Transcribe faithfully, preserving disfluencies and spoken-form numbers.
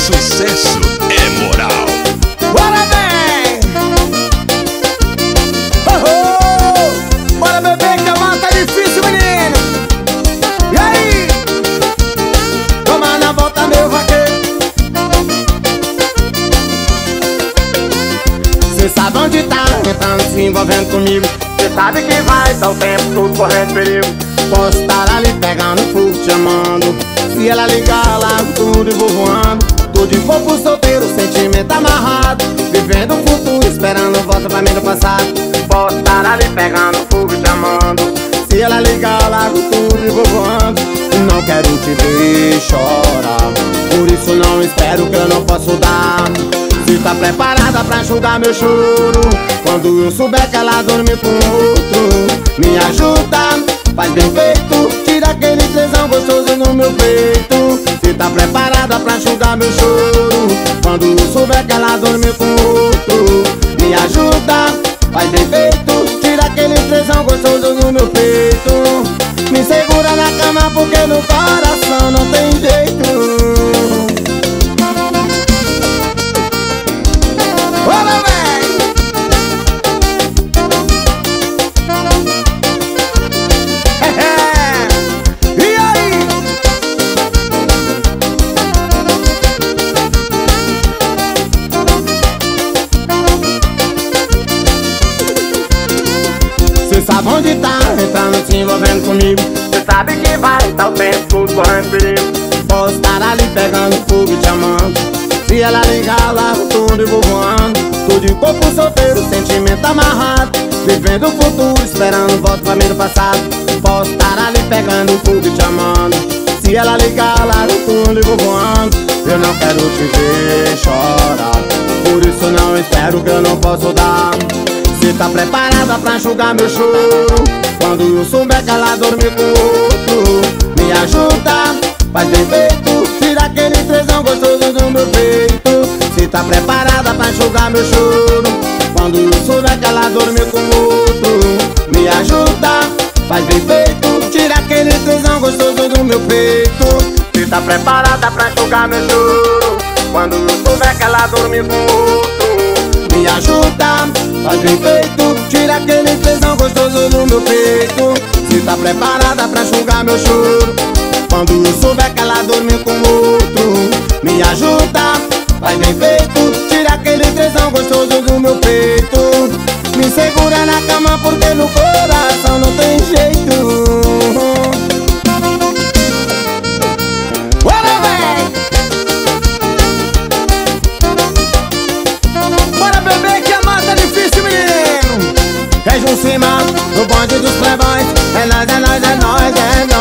Sucesso é moral. Bora, vem! Oh, oh! Bora, bebê, que a mão tá difícil, menino! E aí? Toma na volta, meu vaqueiro. Cê sabe onde tá, entrando, se envolvendo comigo. Cê sabe que vai, tá o tempo todo correndo perigo. Posso estar ali pegando fogo, te amando. Se ela ligar, largo tudo e vou voando. Tô de corpo solteiro, sentimento amarrado, vivendo o futuro, esperando volta pra mim do passado. Posso estar ali pegando fogo, te amando. Se ela ligar, largo tudo e vou voando. Não quero te ver chorar, por isso não espero que eu não posso dar. Se tá preparada pra enxugar meu choro, quando eu souber que ela dorme com outro, me ajuda, faz bem feito, tira aquele tesão gostoso no meu peito. Se tá preparada pra enxugar meu choro, quando eu souber que ela dorme com outro, me ajuda, faz bem feito, tira aquele tesão gostoso no meu peito. Me segura na cama porque no coração não tem jeito. Bora, vem! E aí? Cê sabe onde tá, entrando, se envolvendo comigo. Cê sabe que vai, tá o tempo todo correndo perigo. Posso estar ali pegando fogo e te amando. Se ela ligar, largo tudo e vou voando. Tô de corpo solteiro, sentimento amarrado, vivendo o futuro, esperando volta pra mim do passado. Posso estar ali pegando fogo e te amando. Se ela ligar, largo tudo e vou voando. Eu não quero te ver chorar, por isso não espero que eu não posso dar. Se tá preparada pra enxugar meu choro, quando eu souber que ela dorme com outro, me ajuda, faz bem feito, tira aquele tesão gostoso do meu peito. Se tá preparada pra enxugar meu choro, quando eu souber que ela dorme com outro, me ajuda, faz bem feito, tira aquele tesão gostoso do meu peito. Se tá preparada pra enxugar meu choro, quando eu souber que ela dorme com outro, me ajuda, faz bem feito, tira aquele tesão gostoso do meu peito. Se tá preparada pra enxugar meu choro, quando eu souber que ela dorme com outro, me ajuda, faz bem feito, tira aquele tesão gostoso do meu peito. Me segura na cama porque no coração não tem jeito. Bora, véi! Bora, bebê, que a mata é difícil, menino. É Jun Cima, no bonde dos playboys. É nóis, é nóis, é nóis, é nóis.